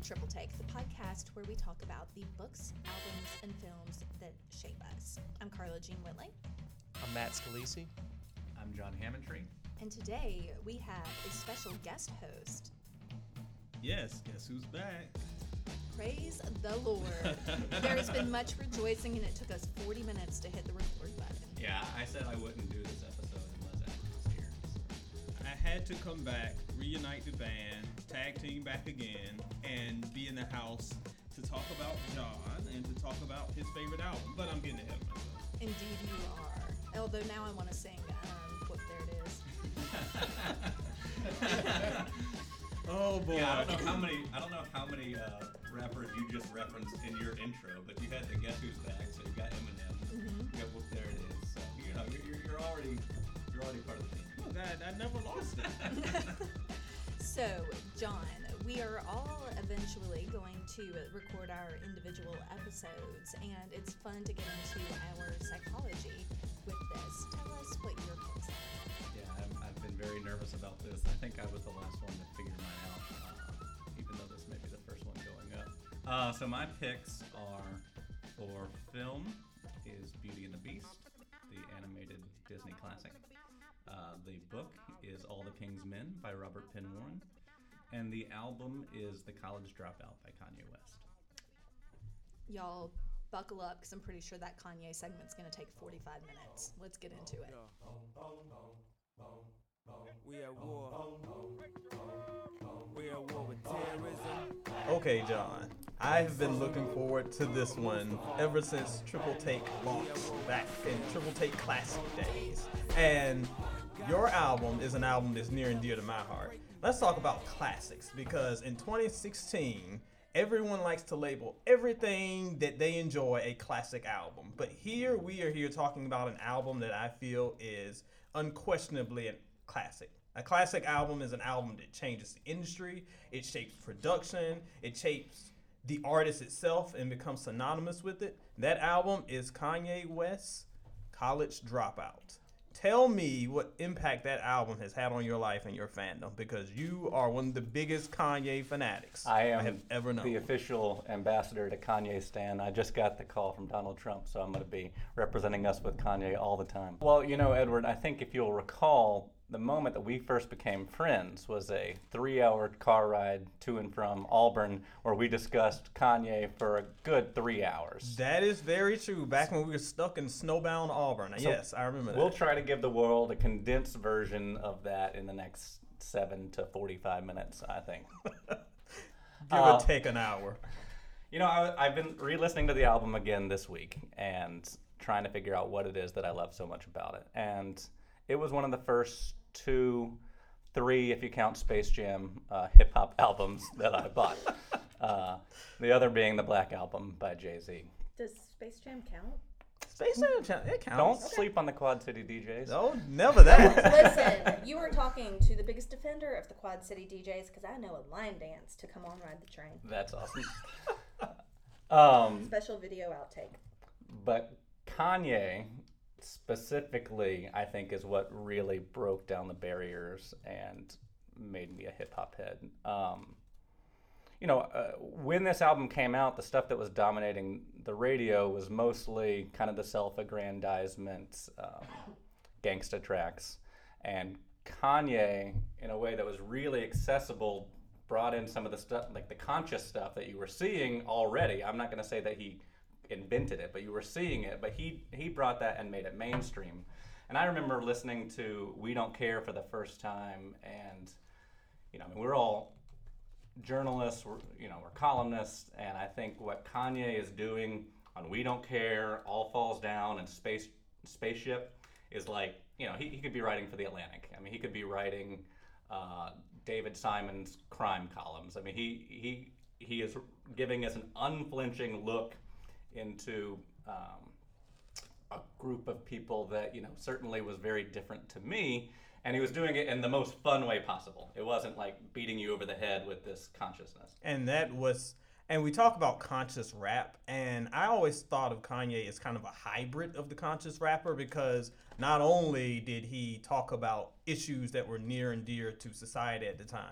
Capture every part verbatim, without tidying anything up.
Triple Take, the podcast where we talk about the books, albums, and films that shape us. I'm Carla Jean Whitley. I'm Matt Scalisi. I'm John Hammondtree. And today we have a special guest host. Yes, guess who's back? Praise the Lord. There has been much rejoicing, and it took us forty minutes to hit the record button. Yeah, I said I wouldn't do this episode unless Edward was here. I had to come back, reunite the band, tag team back again, and be in the house to talk about John and to talk about his favorite album. But I'm getting ahead of myself. Indeed you are. Although now I want to sing, um, Whoop, There It Is. Oh boy. Yeah, I don't know how many. I don't know how many uh, rappers you just referenced in your intro, but you had the Guess Who's Back, so you got Eminem. Mm-hmm. You got Whoop, There It Is. So you know you're, you're already you're already part of the team. Look, I, I never lost it. So, John, we are all eventually going to record our individual episodes, and it's fun to get into our psychology with this. Tell us what your picks are. Yeah, I've, I've been very nervous about this. I think I was the last one to figure mine out, uh, even though this may be the first one going up. Uh, so my picks are for film is Beauty and the Beast, the animated Disney classic. Uh, the book is All the King's Men by Robert Penn Warren. And the album is The College Dropout by Kanye West. Y'all buckle up, because I'm pretty sure that Kanye segment's going to take forty-five minutes. Let's get into it. We at war. We at war with terrorism. Okay, John. I've been looking forward to this one ever since Triple Take launched back in Triple Take Classic days. And your album is an album that's near and dear to my heart. Let's talk about classics, because in twenty sixteen, everyone likes to label everything that they enjoy a classic album. But here we are here talking about an album that I feel is unquestionably a classic. A classic album is an album that changes the industry, it shapes production, it shapes the artist itself and becomes synonymous with it. That album is Kanye West's College Dropout. Tell me what impact that album has had on your life and your fandom, because you are one of the biggest Kanye fanatics I am I have ever known. the official ambassador to Kanye Stan. I just got the call from Donald Trump, so I'm going to be representing us with Kanye all the time. Well, you know, Edward, I think if you'll recall, the moment that we first became friends was a three-hour car ride to and from Auburn where we discussed Kanye for a good three hours. That is very true. Back when we were stuck in snowbound Auburn. So yes, I remember that. We'll try to give the world a condensed version of that in the next seven to forty-five minutes, I think. Give uh, or take an hour. You know, I, I've been re-listening to the album again this week and trying to figure out what it is that I love so much about it. And it was one of the first two, three, if you count Space Jam, uh, hip-hop albums that I bought. Uh, the other being the Black Album by Jay-Z. Does Space Jam count? Space Jam, it counts. Don't sleep on the Quad City D Js. No, never that. Listen, you are talking to the biggest defender of the Quad City D Js, because I know a line dance to come on Ride the Train. That's awesome. um, Special video outtake. But Kanye specifically, I think, is what really broke down the barriers and made me a hip-hop head. Um, you know, uh, when this album came out, the stuff that was dominating the radio was mostly kind of the self-aggrandizement, um, gangsta tracks. And Kanye, in a way that was really accessible, brought in some of the stuff, like the conscious stuff that you were seeing already. I'm not going to say that he invented it, but you were seeing it. But he he brought that and made it mainstream. And I remember listening to We Don't Care for the first time, and you know, I mean, we're all journalists, we're, you know, we're columnists, and I think what Kanye is doing on We Don't Care, All Falls Down, and Space Spaceship is like, you know, he, he could be writing for The Atlantic. I mean, he could be writing uh, David Simon's crime columns. I mean, he he he is giving us an unflinching look into um, a group of people that, you know, certainly was very different to me, and he was doing it in the most fun way possible. It wasn't like beating you over the head with this consciousness. And that was, and we talk about conscious rap, and I always thought of Kanye as kind of a hybrid of the conscious rapper, because not only did he talk about issues that were near and dear to society at the time,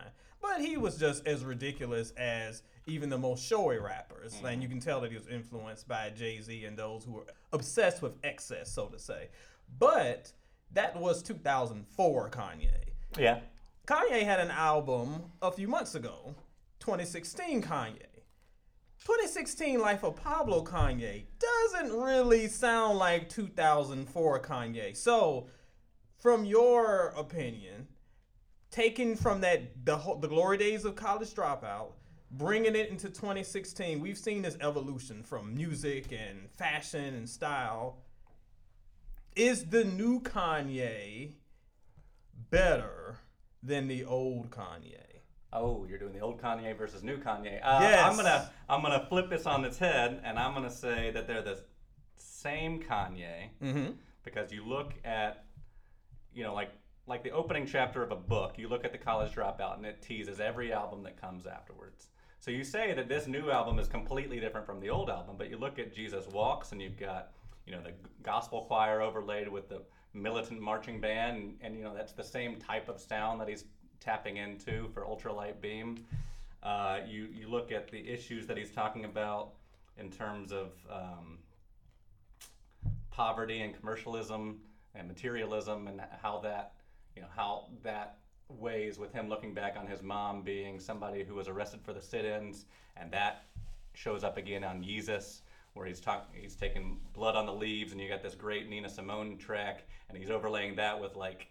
but he was just as ridiculous as even the most showy rappers. Mm-hmm. And you can tell that he was influenced by Jay-Z and those who were obsessed with excess, so to say. But that was two thousand four Kanye. Yeah. Kanye had an album a few months ago, twenty sixteen Kanye. twenty sixteen Life of Pablo Kanye doesn't really sound like two thousand four Kanye. So, from your opinion, taking from that the whole, the glory days of College Dropout, bringing it into twenty sixteen, we've seen this evolution from music and fashion and style. Is the new Kanye better than the old Kanye? Oh, you're doing the old Kanye versus new Kanye. Uh, Yes. I'm gonna I'm gonna flip this on its head, and I'm gonna say that they're the same Kanye Mm-hmm. because you look at, you know, like like the opening chapter of a book. You look at the College Dropout, and it teases every album that comes afterwards. So you say that this new album is completely different from the old album, but you look at Jesus Walks, and you've got, you know, the gospel choir overlaid with the militant marching band, and, and you know that's the same type of sound that he's tapping into for Ultralight Beam. Uh, you you look at the issues that he's talking about in terms of um, poverty and commercialism and materialism, and how that you know how that weighs with him looking back on his mom being somebody who was arrested for the sit-ins, and that shows up again on Yeezus, where he's talking, he's taking Blood on the Leaves, and you got this great Nina Simone track, and he's overlaying that with like,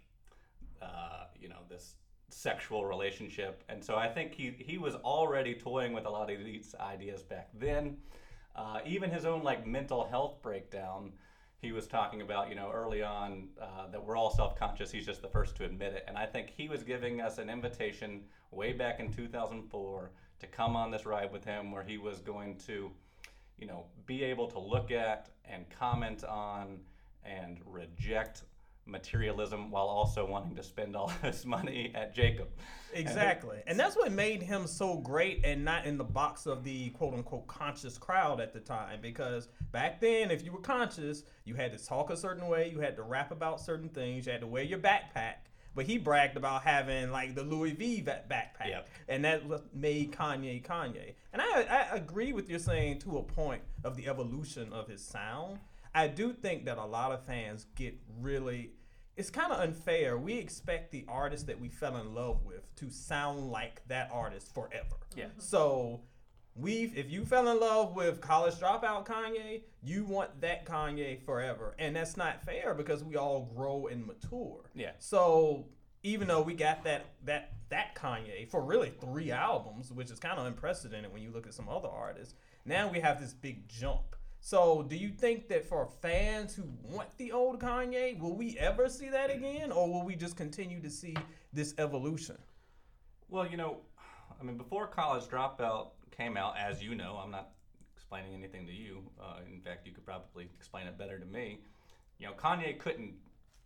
uh, you know, this sexual relationship. And so I think he he was already toying with a lot of these ideas back then. Uh, even his own like mental health breakdown, he was talking about, you know, early on uh, that we're all self-conscious. He's just the first to admit it. And I think he was giving us an invitation way back in two thousand four to come on this ride with him, where he was going to, you know, be able to look at and comment on and reject materialism while also wanting to spend all his money at Jacob. Exactly. And that's what made him so great and not in the box of the quote unquote conscious crowd at the time. Because back then, if you were conscious, you had to talk a certain way, you had to rap about certain things, you had to wear your backpack. But he bragged about having like the Louis V backpack. Yep. And that what made Kanye Kanye. And I, I agree with you saying to a point of the evolution of his sound. I do think that a lot of fans get really, it's kind of unfair. We expect the artist that we fell in love with to sound like that artist forever. Yeah. So we've, if you fell in love with College Dropout Kanye, you want that Kanye forever. And that's not fair because we all grow and mature. Yeah. So even though we got that that that Kanye for really three albums, which is kind of unprecedented when you look at some other artists, now we have this big jump. So do you think that for fans who want the old Kanye, will we ever see that again, or will we just continue to see this evolution? Well, you know, I mean, before College Dropout came out, as you know, I'm not explaining anything to you. Uh, in fact, you could probably explain it better to me. You know, Kanye couldn't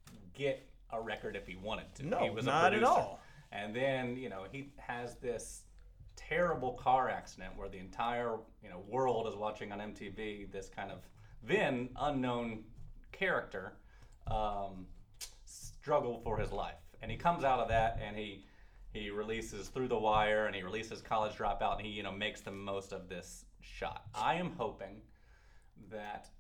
get a record if he wanted to. No, he was not a at producer. all. And then, you know, he has this terrible car accident where the entire, you know, world is watching on M T V this kind of then unknown character um, struggle for his life. And he comes out of that, and he he releases Through the Wire, and he releases College Dropout, and he, you know, makes the most of this shot. I am hoping that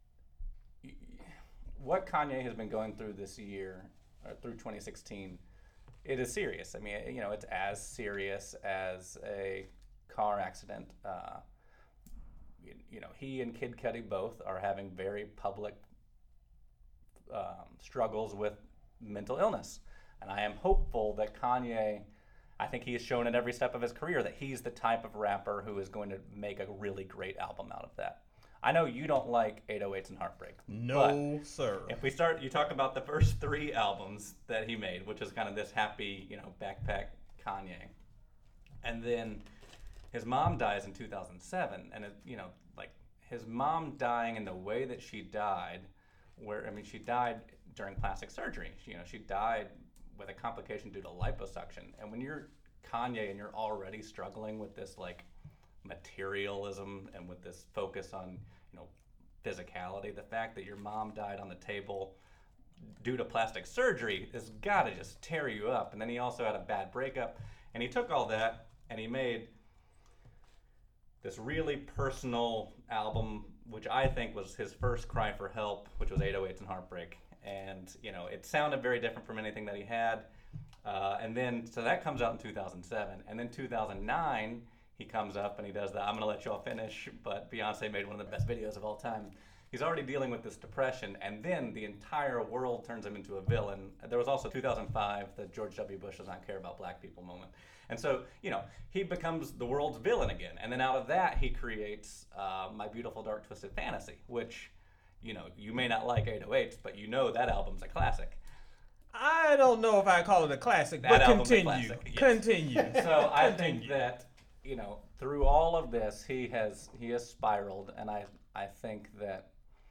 what Kanye has been going through this year, or through twenty sixteen, it is serious. I mean, you know, it's as serious as a car accident. Uh, you, you know, he and Kid Cudi both are having very public um, struggles with mental illness. And I am hopeful that Kanye, I think he has shown at every step of his career that he's the type of rapper who is going to make a really great album out of that. I know you don't like eight oh eights and Heartbreak. No, sir. If we start, you talk about the first three albums that he made, which is kind of this happy, you know, backpack Kanye. And then his mom dies in two thousand seven. And, it, you know, like his mom dying in the way that she died, where, I mean, she died during plastic surgery. She, you know, she died with a complication due to liposuction. And when you're Kanye and you're already struggling with this, like, materialism and with this focus on, you know, physicality, the fact that your mom died on the table due to plastic surgery has got to just tear you up. And then he also had a bad breakup, And he took all that and he made this really personal album, which I think was his first cry for help, which was eight oh eights and Heartbreak. And, you know, it sounded very different from anything that he had. Uh, and then, so that comes out in two thousand seven. And then two thousand nine, he comes up and he does the I'm Gonna Let Y'all Finish, but Beyonce made one of the best videos of all time. He's already dealing with this depression, and then the entire world turns him into a villain. There was also two thousand five, the George W. Bush does not care about black people moment. And so, you know, he becomes the world's villain again. And then out of that, he creates uh, My Beautiful Dark Twisted Fantasy, which, you know, you may not like eight oh eights, but you know that album's a classic. I don't know if I call it a classic, That but album's a continue. classic, yes. Continue. So I Continue. think that, you know, through all of this, he has he has spiraled, and I I think that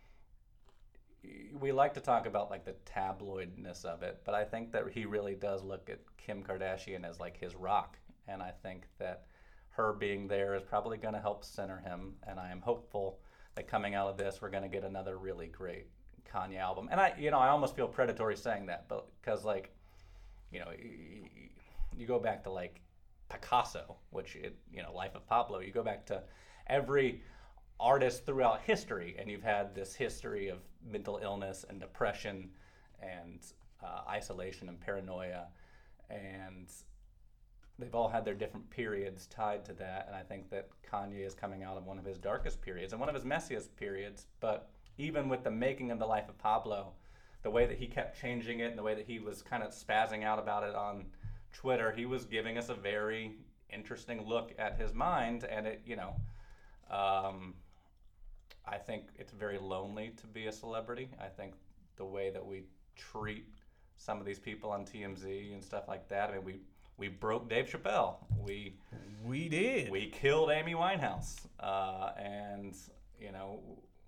we like to talk about like the tabloidness of it, but I think that he really does look at Kim Kardashian as like his rock, and I think that her being there is probably going to help center him, and I am hopeful that coming out of this, we're going to get another really great Kanye album. And I, you know, I almost feel predatory saying that, but because like, you know, you, you go back to like Picasso, which it, you know, Life of Pablo. You go back to every artist throughout history, and you've had this history of mental illness and depression and uh, isolation and paranoia, and they've all had their different periods tied to that. And I think that Kanye is coming out of one of his darkest periods and one of his messiest periods. But even with the making of The Life of Pablo, the way that he kept changing it and the way that he was kind of spazzing out about it on Twitter, he was giving us a very interesting look at his mind. And it, you know, um, I think it's very lonely to be a celebrity. I think the way that we treat some of these people on T M Z and stuff like that, I mean, we we broke Dave Chappelle. We We did. we killed Amy Winehouse. Uh, and, you know,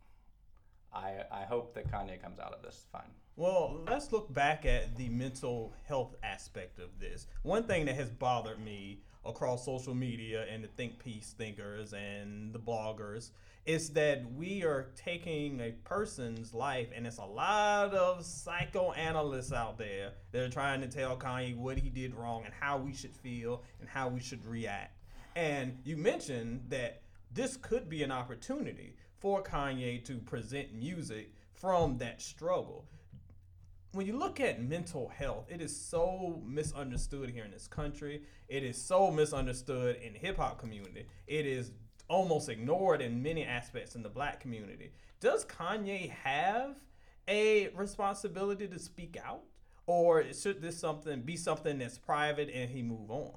I I hope that Kanye comes out of this fine. Well, let's look back at the mental health aspect of this. One thing that has bothered me across social media and the think piece thinkers and the bloggers is that we are taking a person's life, and it's a lot of psychoanalysts out there that are trying to tell Kanye what he did wrong and how we should feel and how we should react. And you mentioned that this could be an opportunity for Kanye to present music from that struggle. When you look at mental health, it is so misunderstood here in this country. It is so misunderstood in the hip hop community. It is almost ignored in many aspects in the black community. Does Kanye have a responsibility to speak out, or should this something be something that's private and he move on?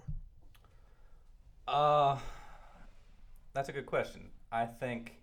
Uh, that's a good question. I think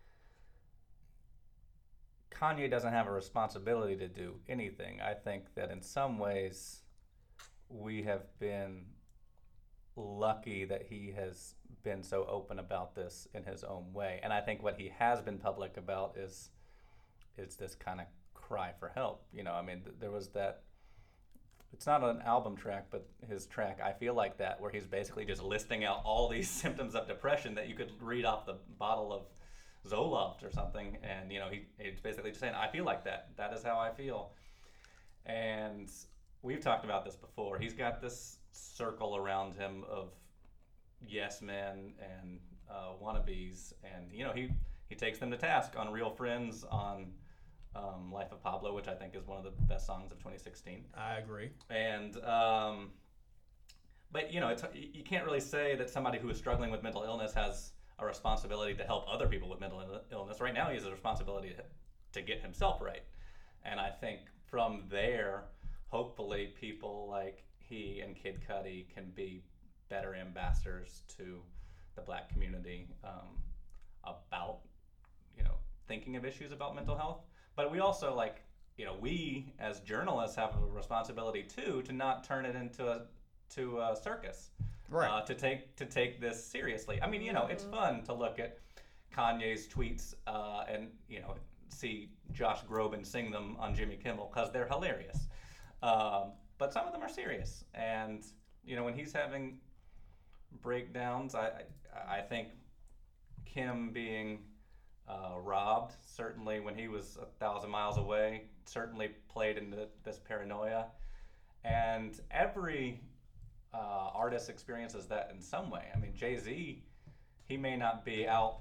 Kanye doesn't have a responsibility to do anything. I think that in some ways we have been lucky that he has been so open about this in his own way. And I think what he has been public about is is this kind of cry for help. You know, I mean, th- there was that, it's not an album track, but his track, I Feel Like That, where he's basically just listing out all these symptoms of depression that you could read off the bottle of Zoloft or something. And, you know, he, he's basically just saying, I feel like that. That is how I feel. And we've talked about this before. He's got this circle around him of yes men and uh, wannabes. And, you know, he, he takes them to task on Real Friends, on um, Life of Pablo, which I think is one of the best songs of twenty sixteen. I agree. And, um, but, you know, it's, you can't really say that somebody who is struggling with mental illness has a responsibility to help other people with mental illness. Right now, he has a responsibility to, to get himself right. And I think from there, hopefully people like he and Kid Cudi can be better ambassadors to the black community um, about, you know, thinking of issues about mental health. But we also, like, you know, we as journalists have a responsibility too to not turn it into a to a circus. Right. Uh, to take to take this seriously. I mean, you know, it's fun to look at Kanye's tweets uh, and, you know, see Josh Groban sing them on Jimmy Kimmel because they're hilarious. Um, but some of them are serious. And, you know, when he's having breakdowns, I I, I think Kim being uh, robbed, certainly when he was a thousand miles away, certainly played into this paranoia. And every uh, artist experiences that in some way. I mean, Jay-Z, he may not be out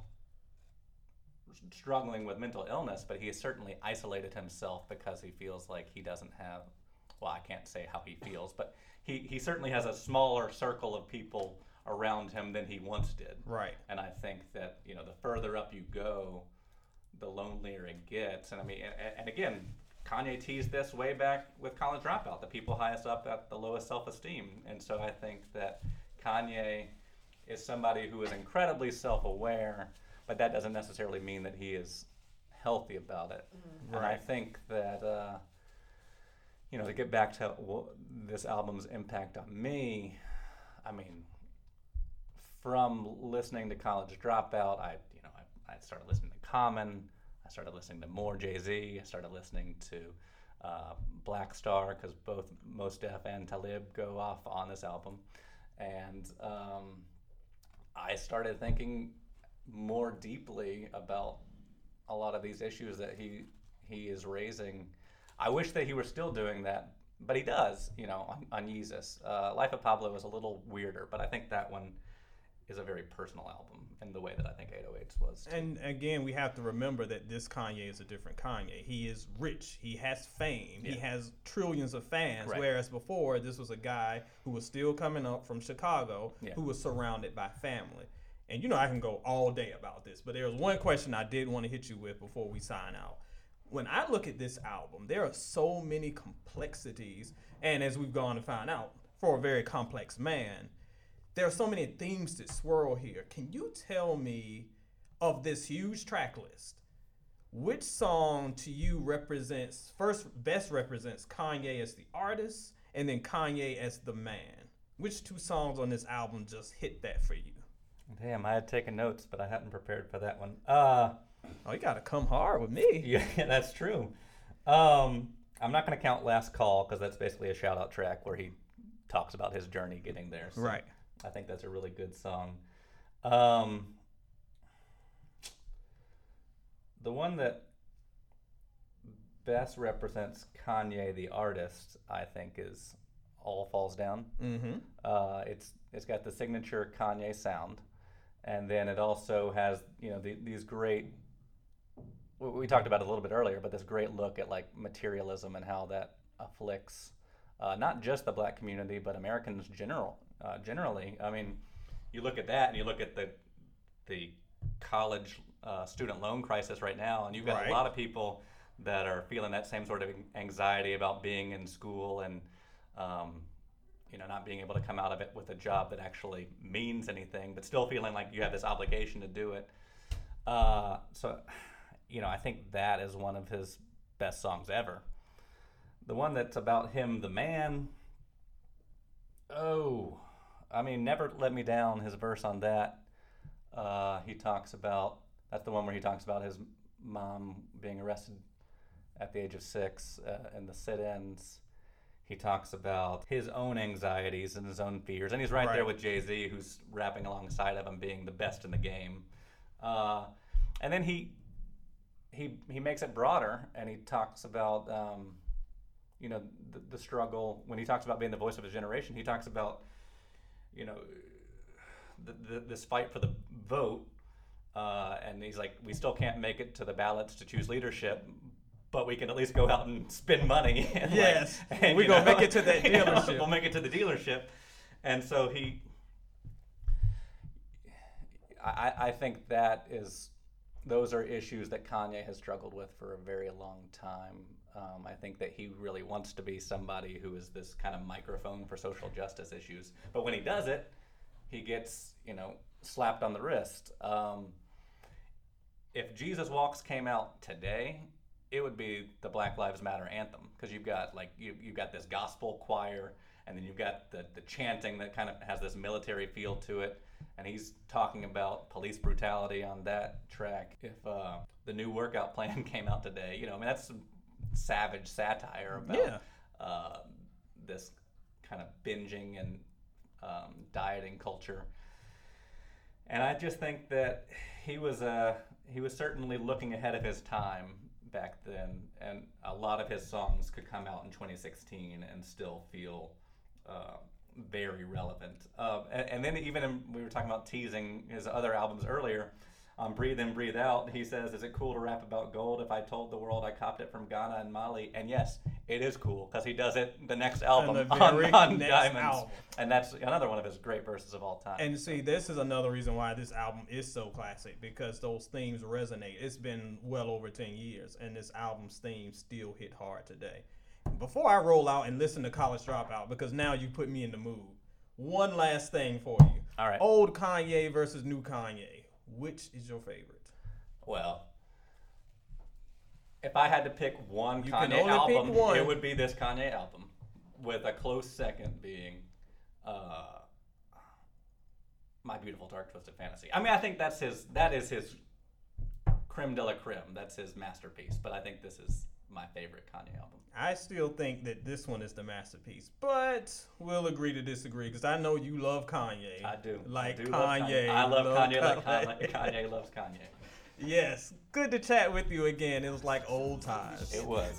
struggling with mental illness, but he has certainly isolated himself because he feels like he doesn't have, well, I can't say how he feels, but he, he certainly has a smaller circle of people around him than he once did. Right. And I think that, you know, the further up you go, the lonelier it gets. And I mean, and, and again, Kanye teased this way back with College Dropout, the people highest up at the lowest self-esteem. And so I think that Kanye is somebody who is incredibly self-aware, but that doesn't necessarily mean that he is healthy about it. Mm-hmm. And Right. I think that, uh, you know, to get back to w- this album's impact on me, I mean, from listening to College Dropout, I, you know, I, I started listening to Common, I started listening to more Jay-Z, I started listening to uh, Black Star, because both Mos Def and Talib go off on this album. And um, I started thinking more deeply about a lot of these issues that he he is raising. I wish that he were still doing that, but he does, you know, on, on Yeezus. Uh, Life of Pablo is a little weirder, but I think that one is a very personal album in the way that I think eight oh eights was too. And again, we have to remember that this Kanye is a different Kanye. He is rich. He has fame. Yeah. He has trillions of fans. Right. Whereas before, this was a guy who was still coming up from Chicago, Yeah. who was surrounded by family. And you know, I can go all day about this, but there was one question I did want to hit you with before we sign out. When I look at this album, there are so many complexities, and as we've gone to find out, for a very complex man, there are so many themes that swirl here. Can you tell me, of this huge track list, which song to you represents, first best represents Kanye as the artist, and then Kanye as the man? Which two songs on this album just hit that for you? Damn, I had taken notes, but I hadn't prepared for that one. Uh, Oh, you gotta come hard with me. yeah, that's true. Um, I'm not going to count Last Call, because that's basically a shout-out track where he talks about his journey getting there. So Right. I think that's a really good song. Um, the one that best represents Kanye the artist, I think, is All Falls Down. Mm-hmm. Uh, it's it's got the signature Kanye sound, and then it also has, you know, the, these great. We we talked about it a little bit earlier, but this great look at like materialism and how that afflicts uh, not just the black community, but Americans general uh, generally. I mean, you look at that and you look at the the college uh, student loan crisis right now, and you've got Right. a lot of people that are feeling that same sort of anxiety about being in school and um, you know, not being able to come out of it with a job that actually means anything, but still feeling like you have this obligation to do it. Uh, so, you know, I think that is one of his best songs ever. The one that's about him, the man, oh, I mean, Never Let Me Down, his verse on that, uh, he talks about, that's the one where he talks about his mom being arrested at the age of six uh, and the sit-ins. He talks about his own anxieties and his own fears, and he's right, Right. there with Jay-Z, who's rapping alongside of him, being the best in the game. Uh, and then he he he makes it broader, and he talks about um, you know the, the struggle. When he talks about being the voice of his generation, he talks about you know the, the, this fight for the vote, uh, and he's like, we still can't make it to the ballots to choose leadership, but we can at least go out and spend money. and Yes, like, and, we're you gonna know, make it to that you know, dealership. we'll make it to the dealership. And so he, I, I think that is, those are issues that Kanye has struggled with for a very long time. Um, I think that he really wants to be somebody who is this kind of microphone for social justice issues. But when he does it, he gets, you know, slapped on the wrist. Um, if Jesus Walks came out today, it would be the Black Lives Matter anthem, because you've got like you you've got this gospel choir, and then you've got the the chanting that kind of has this military feel to it, and he's talking about police brutality on that track. If uh, the new workout plan came out today, you know, I mean, that's some savage satire about Yeah. uh, this kind of binging and um, dieting culture. And I just think that he was uh, he was certainly looking ahead of his time back then, and a lot of his songs could come out in twenty sixteen and still feel uh, very relevant. Uh, and, and then even in, we were talking about teasing his other albums earlier. On Breathe In, Breathe Out, he says, is it cool to rap about gold if I told the world I copped it from Ghana and Mali? And yes, it is cool, because he does it the next album the on, very on next Diamonds. album. And that's another one of his great verses of all time. And see, this is another reason why this album is so classic, because those themes resonate. It's been well over ten years, and this album's themes still hit hard today. Before I roll out and listen to College Dropout, because now you put me in the mood, one last thing for you. All right. Old Kanye versus new Kanye. Which is your favorite? Well, if I had to pick one You can Kanye only pick album, one. it would be this Kanye album, with a close second being uh, My Beautiful Dark Twisted Fantasy. I mean, I think that's his. That is his creme de la creme. That's his masterpiece. But I think this is my favorite Kanye album. I still think that this one is the masterpiece, but we'll agree to disagree, because I know you love Kanye. I do. Like I do love Kanye. I love love Kanye like Kanye. Kanye, Kanye loves Kanye. Yes. Good to chat with you again. It was like old times. It was.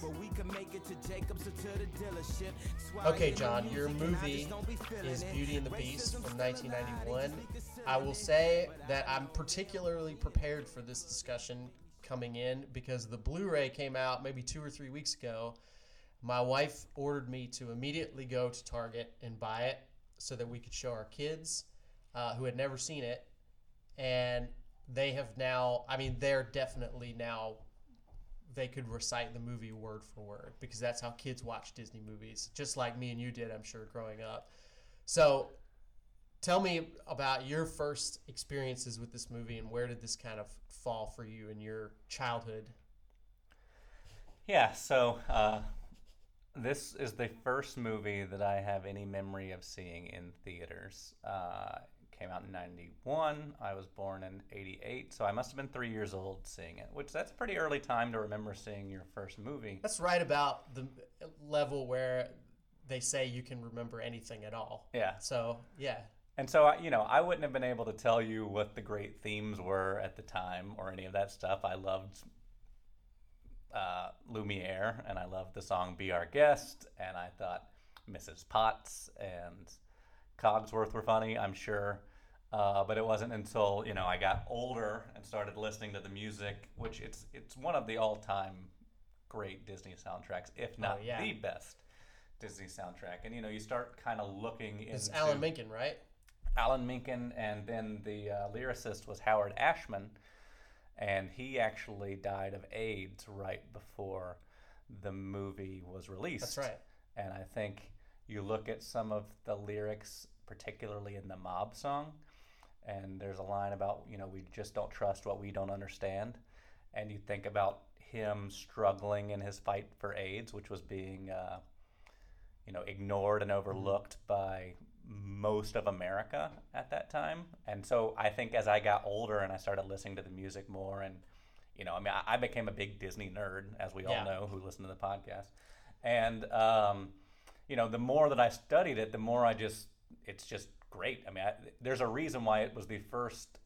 Okay, John, your movie is Beauty and the Beast from nineteen ninety-one. I will say that I'm particularly prepared for this discussion coming in because the Blu-ray came out maybe two or three weeks ago. My wife ordered me to immediately go to Target and buy it so that we could show our kids uh, who had never seen it. And they have now, I mean, they're definitely now, they could recite the movie word for word because that's how kids watch Disney movies, just like me and you did, I'm sure, growing up. So tell me about your first experiences with this movie and where did this kind of fall for you in your childhood? Yeah, so uh, this is the first movie that I have any memory of seeing in theaters. Uh, it came out in ninety-one. I was born in eighty-eight, so I must have been three years old seeing it, which that's a pretty early time to remember seeing your first movie. That's right about the level where they say you can remember anything at all. Yeah. So, yeah. And so, I- you know, I wouldn't have been able to tell you what the great themes were at the time or any of that stuff. I loved uh, Lumiere, and I loved the song Be Our Guest, and I thought Missus Potts and Cogsworth were funny, I'm sure. Uh, but it wasn't until, you know, I got older and started listening to the music, which it's it's one of the all-time great Disney soundtracks, if not Oh, yeah. the best Disney soundtrack. And, you know, you start kind of looking into... It's Alan Menken, right? Alan Menken, and then the uh, lyricist was Howard Ashman, and he actually died of AIDS right before the movie was released. That's right. And I think you look at some of the lyrics, particularly in the Mob song, and there's a line about, you know, we just don't trust what we don't understand. And you think about him struggling in his fight for AIDS, which was being, uh, you know, ignored and overlooked by most of America at that time. And so I think as I got older and I started listening to the music more, and, you know, I mean, I, I became a big Disney nerd, as we Yeah. all know who listen to the podcast. And, um, you know, the more that I studied it, the more I just, it's just great. I mean, I, there's a reason why it was the first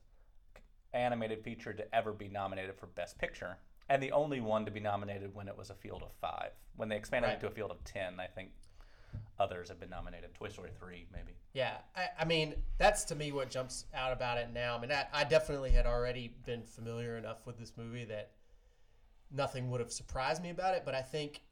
animated feature to ever be nominated for Best Picture, and the only one to be nominated when it was a field of five. When they expanded Right. it to a field of ten, I think others have been nominated. Toy Story three, maybe. Yeah, I, I mean, that's to me what jumps out about it now. I mean, I, I definitely had already been familiar enough with this movie that nothing would have surprised me about it. But I think,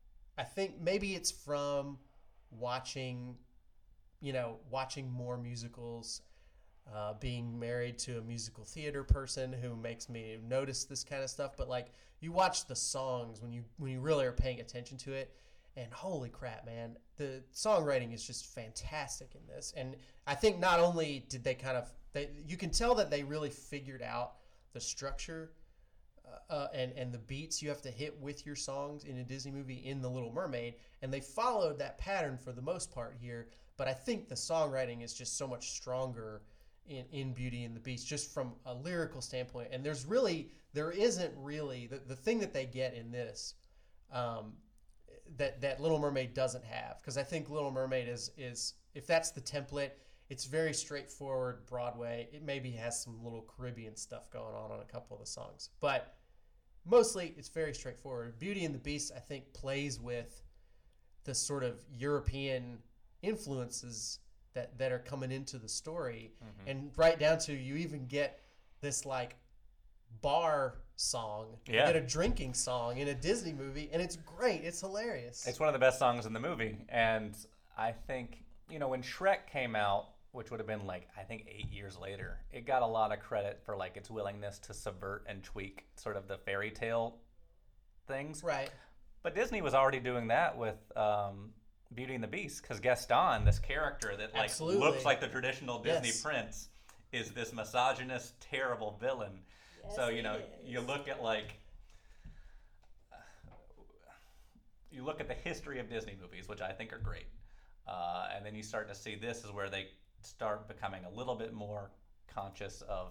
I think maybe it's from watching, you know, watching more musicals, uh, being married to a musical theater person who makes me notice this kind of stuff. But like, you watch the songs when you when you really are paying attention to it. And holy crap, man, the songwriting is just fantastic in this. And I think not only did they kind of, they, you can tell that they really figured out the structure uh, uh, and, and the beats you have to hit with your songs in a Disney movie in The Little Mermaid. And they followed that pattern for the most part here. But I think the songwriting is just so much stronger in, in Beauty and the Beast, just from a lyrical standpoint. And there's really, there isn't really, the, the thing that they get in this, um, that that Little Mermaid doesn't have, because I think Little Mermaid is is if that's the template, it's very straightforward Broadway. It maybe has some little Caribbean stuff going on on a couple of the songs, but mostly it's very straightforward. Beauty and the Beast, I think, plays with the sort of European influences that that are coming into the story, Mhm. and right down to you even get this like bar song, Yeah. you get a drinking song in a Disney movie, and it's great. It's hilarious. It's one of the best songs in the movie, and I think, you know, when Shrek came out, which would have been like I think eight years later, it got a lot of credit for like its willingness to subvert and tweak sort of the fairy tale things. right. But Disney was already doing that with um, Beauty and the Beast, because Gaston, this character that like Absolutely. looks like the traditional Disney Yes. prince, is this misogynist, terrible villain. so Yes, you know, he you is. look at like you look at the history of Disney movies, which I think are great, uh, and then you start to see this is where they start becoming a little bit more conscious of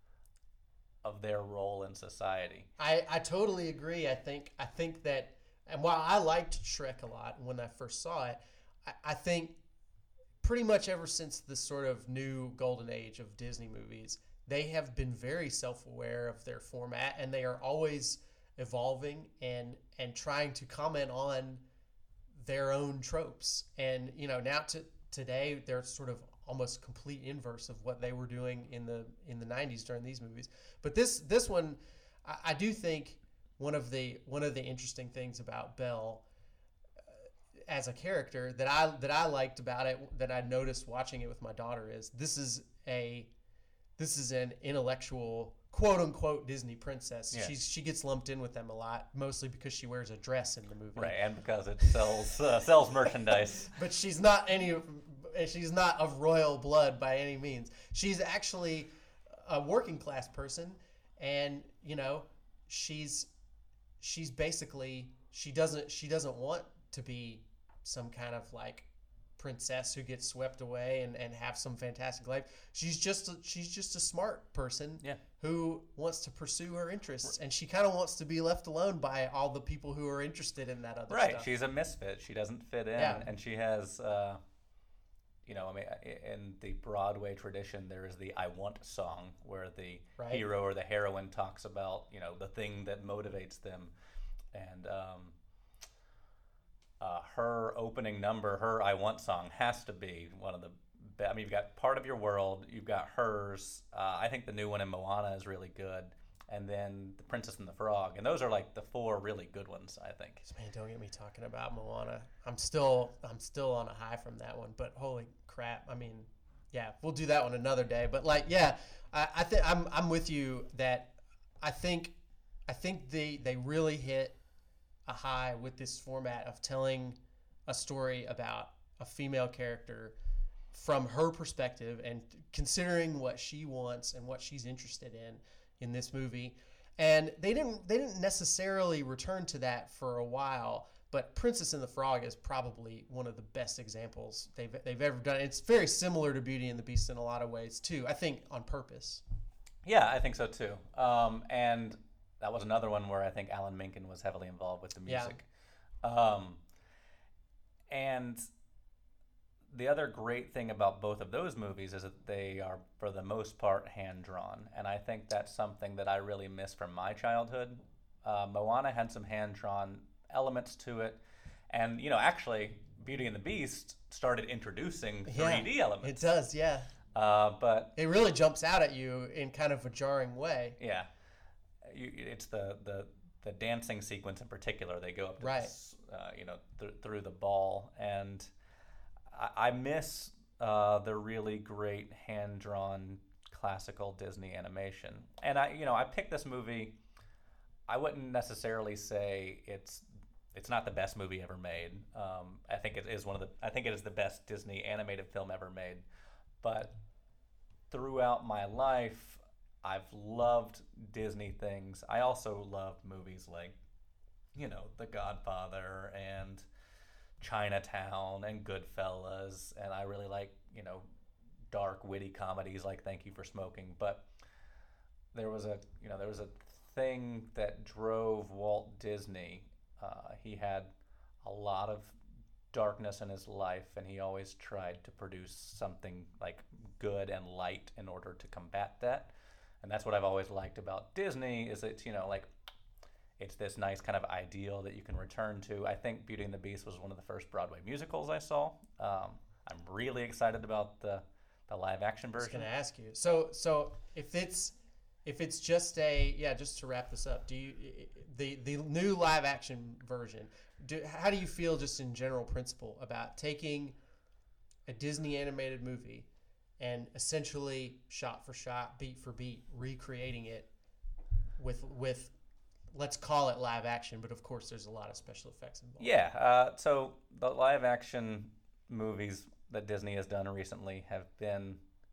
of their role in society. I, I totally agree. I think I think that, and while I liked Shrek a lot when I first saw it, I, I think pretty much ever since the sort of new golden age of Disney movies, they have been very self-aware of their format, and they are always evolving and and trying to comment on their own tropes. And you know, now to today they're sort of almost complete inverse of what they were doing in the in the nineties during these movies. But this this one, I, I do think one of the one of the interesting things about Belle uh, as a character that I that I liked about it, that I noticed watching it with my daughter, is this is a this is an intellectual quote unquote Disney princess. Yeah. She's she gets lumped in with them a lot, mostly because she wears a dress in the movie. Right, and because it sells uh, sells merchandise. But she's not any she's not of royal blood by any means. She's actually a working class person, and you know, she's she's basically she doesn't she doesn't want to be some kind of like princess who gets swept away and, and have some fantastic life. She's just a, she's just a smart person Yeah. who wants to pursue her interests, and she kind of wants to be left alone by all the people who are interested in that other Right, stuff. she's a misfit. She doesn't fit in, Yeah. and she has, uh, you know, I mean, i- in the Broadway tradition, there is the "I Want" song, where the Right. hero or the heroine talks about, you know, the thing that motivates them, and um, uh, her opening number, her "I Want" song, has to be one of the. Be- I mean, you've got Part of Your World, you've got hers. Uh, I think the new one in Moana is really good, and then The Princess and the Frog, and those are like the four really good ones, I think. Man, don't get me talking about Moana. I'm still I'm still on a high from that one, but holy crap! I mean, yeah, we'll do that one another day. But like, yeah, I, I think I'm I'm with you that I think I think they they really hit a high with this format of telling a story about a female character from her perspective, and considering what she wants and what she's interested in in this movie. And they didn't they didn't necessarily return to that for a while, but Princess and the Frog is probably one of the best examples they've they've ever done. It's very similar to Beauty and the Beast in a lot of ways too, I think on purpose. Yeah, I think so too. Um, and that was another one where I think Alan Menken was heavily involved with the Yeah. music. Um, and the other great thing about both of those movies is that they are, for the most part, hand drawn. And I think that's something that I really miss from my childhood. Uh, Moana had some hand drawn elements to it. And, you know, actually, Beauty and the Beast started introducing three D Yeah, elements. It does, yeah. Uh, but It really jumps out at you in kind of a jarring way. yeah, you, it's the, the the dancing sequence in particular. They go up to Right. this, uh, you know, th- through the ball, and I, I miss uh, the really great hand drawn classical Disney animation. And I, you know, I picked this movie. I wouldn't necessarily say it's it's not the best movie ever made. Um, I think it is one of the. I think it is the best Disney animated film ever made. But throughout my life, I've loved Disney things. I also loved movies like, you know, The Godfather and Chinatown and Goodfellas, and I really like, you know, dark, witty comedies like Thank You for Smoking. But there was a, you know, there was a thing that drove Walt Disney. Uh, he had a lot of darkness in his life, and he always tried to produce something like good and light in order to combat that. And that's what I've always liked about Disney, is it's, you know, like, it's this nice kind of ideal that you can return to. I think Beauty and the Beast was one of the first Broadway musicals I saw. Um, I'm really excited about the the live action I was version. going to ask you. So so if it's if it's just a yeah, just to wrap this up, do you the the new live action version? Do how do you feel just in general principle about taking a Disney animated movie and essentially shot for shot, beat for beat, recreating it with with let's call it live action, but of course there's a lot of special effects involved. Yeah, uh, so the live action movies that Disney has done recently have been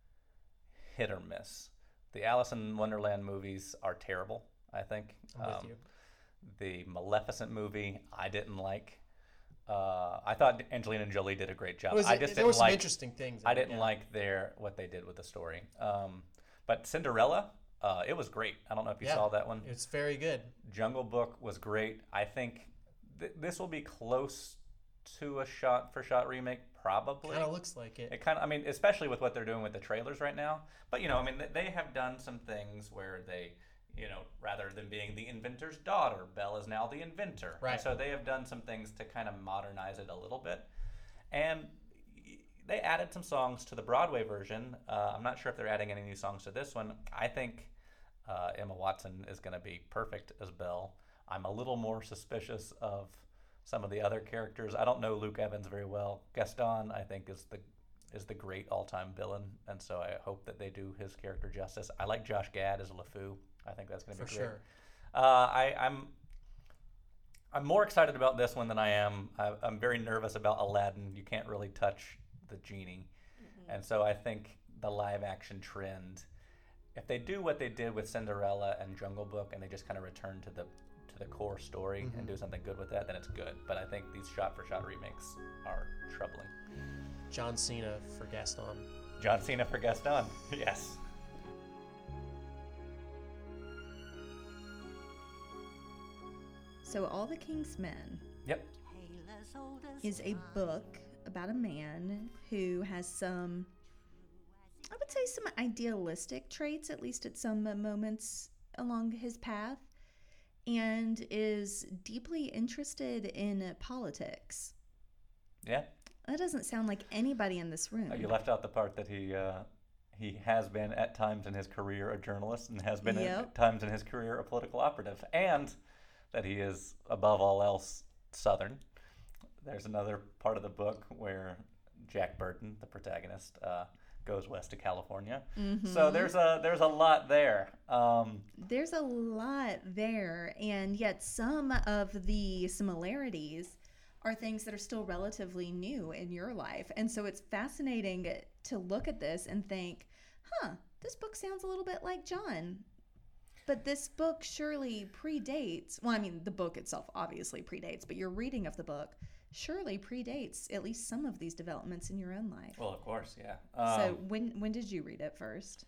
hit or miss. The Alice in Wonderland movies are terrible, I think. I'm with Um, you. The Maleficent movie, I didn't like. Uh, I thought Angelina Jolie did a great job. It was, I just there didn't were some like. interesting things. in I it, didn't yeah. like their what they did with the story. Um, but Cinderella, uh, it was great. I don't know if you Yeah. saw that one. It's very good. Jungle Book was great. I think th- this will be close to a shot-for-shot remake, probably. Kind of looks like it. It kind of, I mean, especially with what they're doing with the trailers right now. But you know, I mean, th- they have done some things where they, you know, rather than being the inventor's daughter, Belle is now the inventor. And Right. so they have done some things to kind of modernize it a little bit, and y- they added some songs to the Broadway version. Uh, I'm not sure if they're adding any new songs to this one. I think uh, Emma Watson is going to be perfect as Belle. I'm a little more suspicious of some of the other characters. I don't know Luke Evans very well. Gaston, I think, is the is the great all-time villain, and so I hope that they do his character justice. I like Josh Gad as LeFou. I think that's going to For be great. sure. Uh, I, I'm I'm more excited about this one than I am. I, I'm very nervous about Aladdin. You can't really touch the genie, and so I think the live-action trend, if they do what they did with Cinderella and Jungle Book, and they just kind of return to the to the core story Mm-hmm. and do something good with that, then it's good. But I think these shot-for-shot remakes are troubling. John Cena for Gaston. John Cena for Gaston, yes. So, All the King's Men Yep. is a book about a man who has some, I would say, some idealistic traits, at least at some moments along his path, and is deeply interested in politics. Yeah. That doesn't sound like anybody in this room. Oh, you left out the part that he uh, he has been at times in his career a journalist and has been Yep. at times in his career a political operative, and that he is above all else Southern. There's another part of the book where Jack Burton, the protagonist, uh, goes west to California. Mm-hmm. So there's a there's a lot there. Um, There's a lot there, and yet some of the similarities are things that are still relatively new in your life. And so it's fascinating to look at this and think, huh, this book sounds a little bit like John. But this book surely predates, well, I mean, the book itself obviously predates, but your reading of the book surely predates at least some of these developments in your own life. well, of course, yeah. Um, So when when did you read it first?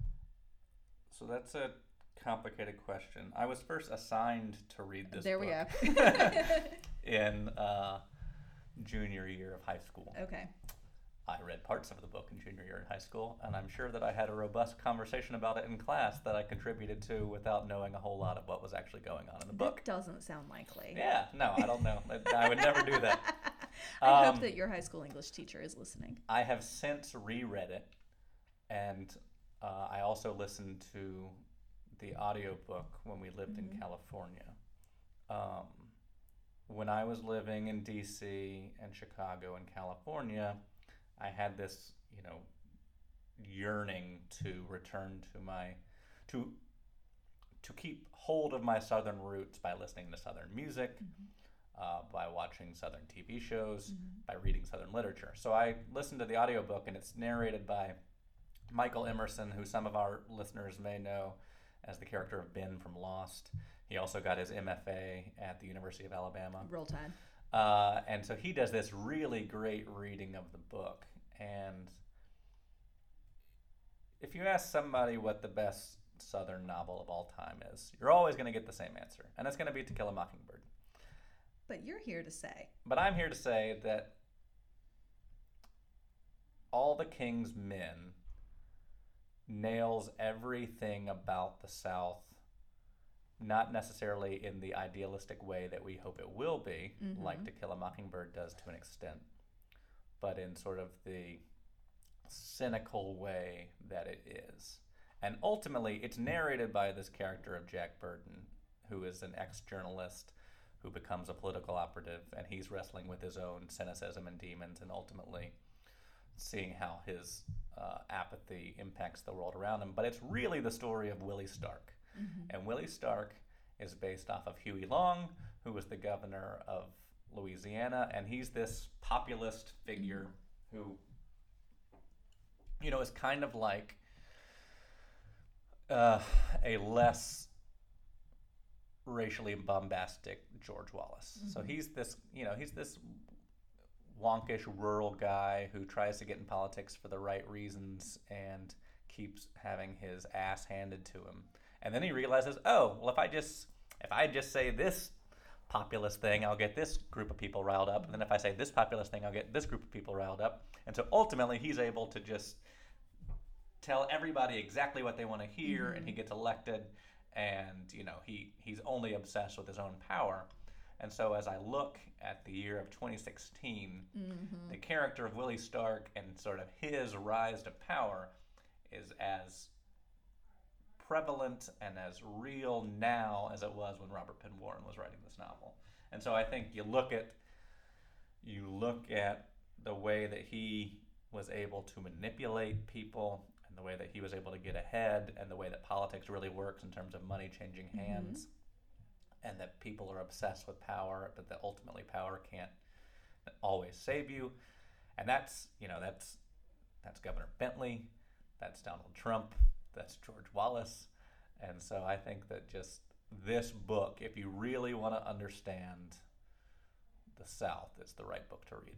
so that's a complicated question. I was first assigned to read this There we book go. in uh, junior year of high school. Okay. I read parts of the book in junior year in high school, and I'm sure that I had a robust conversation about it in class that I contributed to without knowing a whole lot of what was actually going on in the book. That doesn't sound likely. Yeah, no, I don't know. I would never do that. I Um, hope that your high school English teacher is listening. I have since reread it, and uh, I also listened to the audiobook when we lived in California. Um, when I was living in D C and Chicago and California, I had this, you know, yearning to return to my, to, to keep hold of my Southern roots by listening to Southern music, uh, by watching Southern T V shows, by reading Southern literature. So I listened to the audiobook, and it's narrated by Michael Emerson, who some of our listeners may know as the character of Ben from Lost. He also got his M F A at the University of Alabama. Roll Tide. Uh, and so he does this really great reading of the book. And if you ask somebody what the best Southern novel of all time is, you're always going to get the same answer. And it's going to be To Kill a Mockingbird. But you're here to say. But I'm here to say that All the King's Men nails everything about the South, not necessarily in the idealistic way that we hope it will be, Mhm. like To Kill a Mockingbird does to an extent, but in sort of the cynical way that it is. And ultimately, it's narrated by this character of Jack Burton, who is an ex-journalist who becomes a political operative, and he's wrestling with his own cynicism and demons, and ultimately seeing how his uh, apathy impacts the world around him. But it's really the story of Willie Stark. Mm-hmm. And Willie Stark is based off of Huey Long, who was the governor of Louisiana, and he's this populist figure mm-hmm. who, you know, is kind of like uh, a less racially bombastic George Wallace. Mm-hmm. So he's this, you know, he's this wonkish rural guy who tries to get in politics for the right reasons and keeps having his ass handed to him. And then he realizes, oh, well, if I just if I just say this populist thing, I'll get this group of people riled up. And then if I say this populist thing, I'll get this group of people riled up. And so ultimately, he's able to just tell everybody exactly what they want to hear, mm-hmm. and he gets elected. And, you know, he, he's only obsessed with his own power. And so as I look at the year of twenty sixteen, mm-hmm. the character of Willie Stark and sort of his rise to power is as prevalent and as real now as it was when Robert Penn Warren was writing this novel. And so I think you look at you look at the way that he was able to manipulate people, and the way that he was able to get ahead, and the way that politics really works in terms of money changing hands, mm-hmm. and that people are obsessed with power, but that ultimately power can't always save you. And that's, you know, that's that's Governor Bentley, that's Donald Trump, that's George Wallace. And so I think that just this book, if you really want to understand the South, it's the right book to read.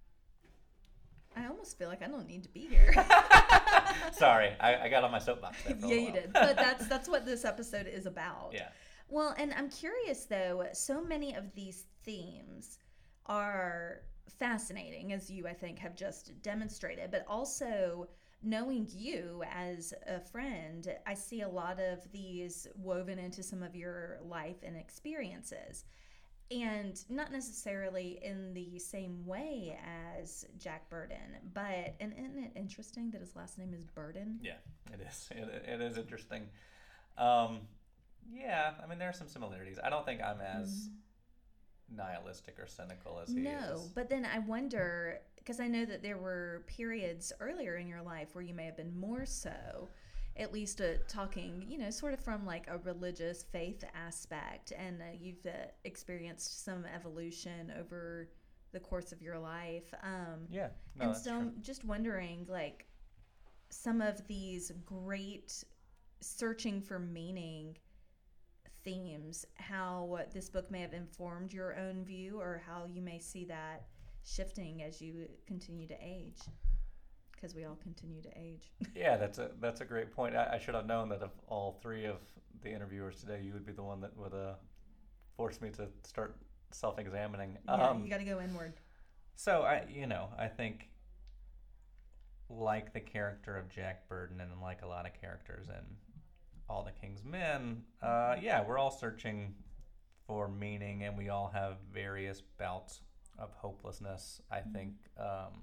I almost feel like I don't need to be here. Sorry, I, I got on my soapbox there for a Yeah, while. you did. But that's that's what this episode is about. Yeah. Well, and I'm curious though, so many of these themes are fascinating, as you, I think, have just demonstrated, but also knowing you as a friend, I see a lot of these woven into some of your life and experiences. And not necessarily in the same way as Jack Burton, but, and isn't it interesting that his last name is Burton? Yeah, it is. It, it is interesting. Um, yeah, I mean, there are some similarities. I don't think I'm as mm. nihilistic or cynical as he no, is. No, but then I wonder, because I know that there were periods earlier in your life where you may have been more so, at least uh, talking, you know, sort of from like a religious faith aspect, and uh, you've uh, experienced some evolution over the course of your life. Um, yeah, no, and that's so true. I'm just wondering, like, some of these great searching for meaning themes, how this book may have informed your own view, or how you may see that shifting as you continue to age. Because we all continue to age. Yeah, that's a that's a great point. I, I should have known that of all three of the interviewers today, you would be the one that would uh, force me to start self-examining. Yeah, um, you got to go inward. So I, you know, I think, like the character of Jack Burton, and like a lot of characters in All the King's Men, uh, yeah, we're all searching for meaning, and we all have various bouts of hopelessness. I mm-hmm. think. Um,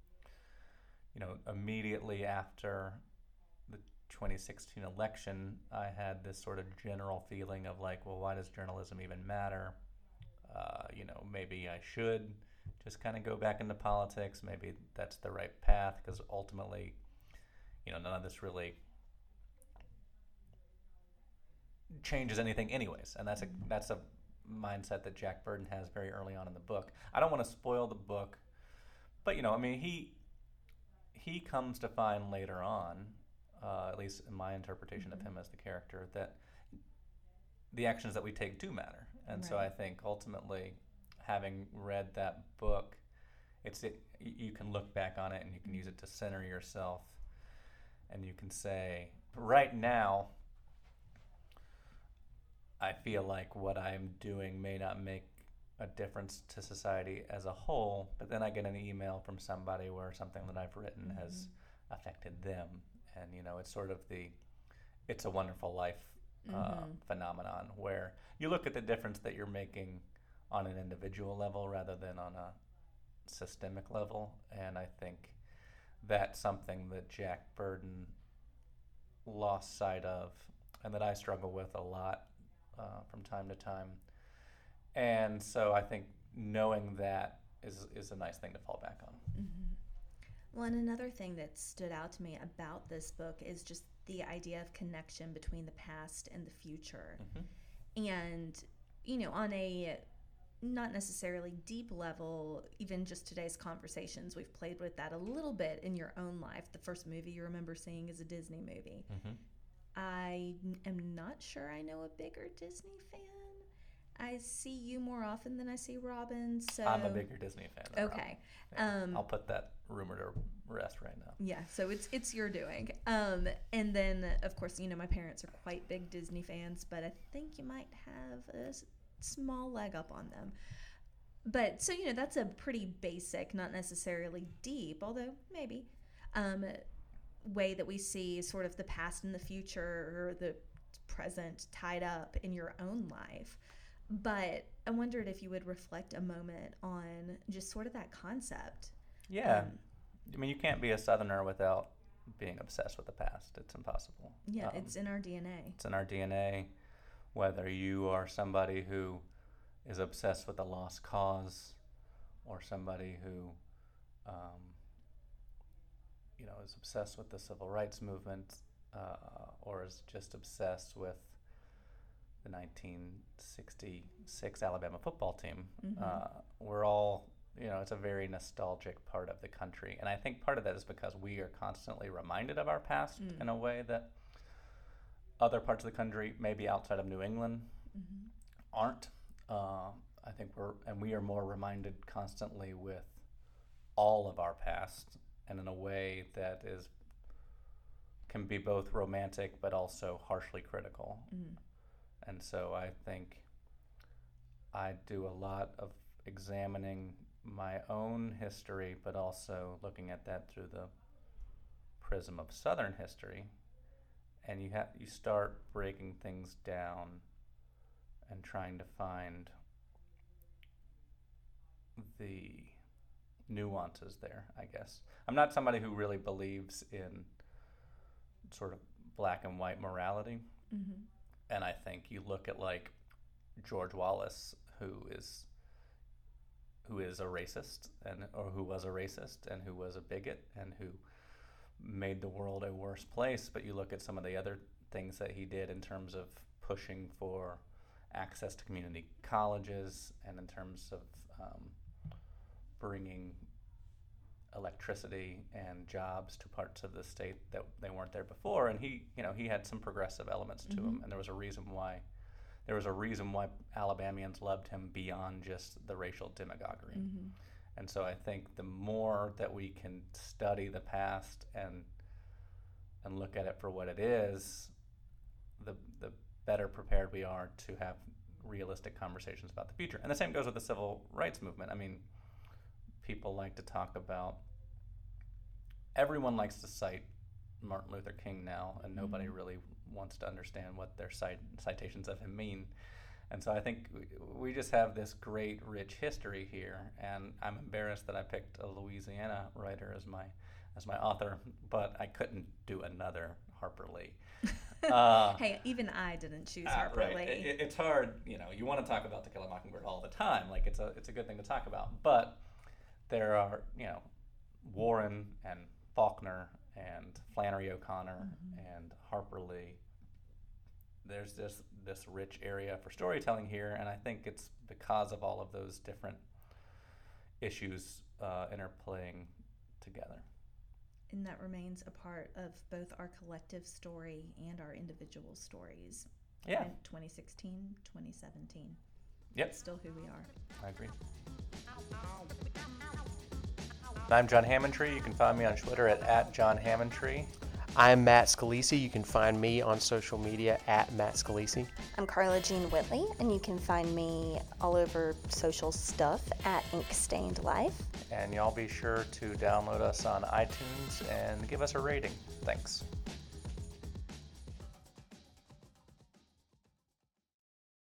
You know, immediately after the twenty sixteen election, I had this sort of general feeling of like, well, why does journalism even matter? Uh, you know, maybe I should just kind of go back into politics. Maybe that's the right path, because ultimately, you know, none of this really changes anything anyways. And that's a that's a mindset that Jack Burton has very early on in the book. I don't want to spoil the book, but, you know, I mean, he... he comes to find later on, uh, at least in my interpretation mm-hmm. of him as the character, that the actions that we take do matter. And right. so I think ultimately, having read that book, it's it, you can look back on it and you can use it to center yourself, and you can say, right now, I feel like what I'm doing may not make a difference to society as a whole, but then I get an email from somebody where something that I've written mm-hmm. has affected them, and you know, it's sort of the It's a Wonderful Life uh, mm-hmm. phenomenon, where you look at the difference that you're making on an individual level rather than on a systemic level, and I think that's something that Jack Burden lost sight of, and that I struggle with a lot uh, from time to time. And so I think knowing that is is a nice thing to fall back on. Mm-hmm. Well, and another thing that stood out to me about this book is just the idea of connection between the past and the future. Mm-hmm. And, you know, on a not necessarily deep level, even just today's conversations, we've played with that a little bit in your own life. The first movie you remember seeing is a Disney movie. Mm-hmm. I am not sure I know a bigger Disney fan. I see you more often than I see Robin, so... I'm a bigger Disney fan than Okay. Robin. Um, I'll put that rumor to rest right now. Yeah, so it's it's your doing. Um, and then, of course, you know, my parents are quite big Disney fans, but I think you might have a s- small leg up on them. But, so, you know, that's a pretty basic, not necessarily deep, although maybe, um, way that we see sort of the past and the future or the present tied up in your own life. But I wondered if you would reflect a moment on just sort of that concept. Yeah. Um, I mean, you can't be a Southerner without being obsessed with the past. It's impossible. Yeah, Um, it's in our D N A. It's in our D N A. Whether you are somebody who is obsessed with a lost cause or somebody who, um, you know, is obsessed with the civil rights movement uh, or is just obsessed with the nineteen sixty-six Alabama football team. Mm-hmm. Uh, we're all, you know, it's a very nostalgic part of the country. And I think part of that is because we are constantly reminded of our past mm. in a way that other parts of the country, maybe outside of New England, mm-hmm. aren't. Uh, I think we're, and we are more reminded constantly with all of our past, and in a way that is, can be both romantic but also harshly critical. Mm. And so I think I do a lot of examining my own history, but also looking at that through the prism of Southern history. And you have you start breaking things down and trying to find the nuances there, I guess. I'm not somebody who really believes in sort of black and white morality. Mm-hmm. And I think you look at like George Wallace, who is who is a racist, and or who was a racist, and who was a bigot, and who made the world a worse place. But you look at some of the other things that he did in terms of pushing for access to community colleges, and in terms of um, bringing electricity and jobs to parts of the state that they weren't there before. And he, you know, he had some progressive elements to mm-hmm. him, and there was a reason why there was a reason why Alabamians loved him beyond just the racial demagoguery. Mm-hmm. And so I think the more that we can study the past and and look at it for what it is, the the better prepared we are to have realistic conversations about the future. And the same goes with the civil rights movement. I mean, people like to talk about, everyone likes to cite Martin Luther King now, and nobody mm-hmm. really wants to understand what their cite, citations of him mean. And so I think we, we just have this great, rich history here, and I'm embarrassed that I picked a Louisiana writer as my as my author, but I couldn't do another Harper Lee. Uh, hey, even I didn't choose Harper uh, right. Lee. It, it's hard, you know. You want to talk about To Kill a Mockingbird all the time, like it's a it's a good thing to talk about. But there are, you know, Warren and Faulkner and Flannery O'Connor mm-hmm. and Harper Lee. There's this this rich area for storytelling here, and I think it's because of all of those different issues uh, interplaying together. And that remains a part of both our collective story and our individual stories. Yeah. In twenty sixteen, twenty seventeen. Yep. It's still who we are. I agree. I'm John Hammondtree. You can find me on Twitter at, at John Hammondtree. I'm Matt Scalisi. You can find me on social media at Matt Scalisi. I'm Carla Jean Whitley, and you can find me all over social stuff at Ink Stained Life. And y'all be sure to download us on iTunes and give us a rating. Thanks.